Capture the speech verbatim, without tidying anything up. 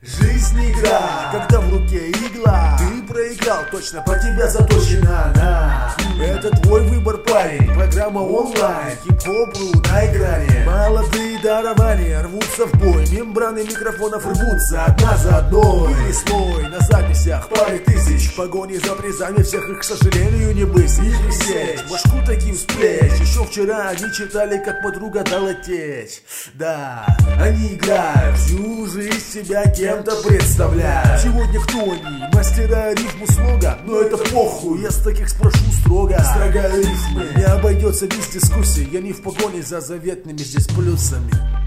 Жизнь игра, когда в руке игла. Ты проиграл, точно по тебя заточена она. Это твой выбор, парень, программа онлайн. Хип-хоп на экране. Молодые дарования рвутся в бой. Мембраны микрофонов рвутся одна за одной. Были слой на записях пары тысяч. В погоне за призами всех их, к сожалению, не быть. Не присесть, башку таким с плеч. Еще вчера они читали, как подруга дала течь. Да, они играют, всю жизнь себя кем-то представляют. Сегодня кто они? Мастера рифму слога. Но это похуй, я с таких спрошу строго. Строгая рифмы, не обойдется без дискуссий. Я не в погоне за заветными здесь плюсами.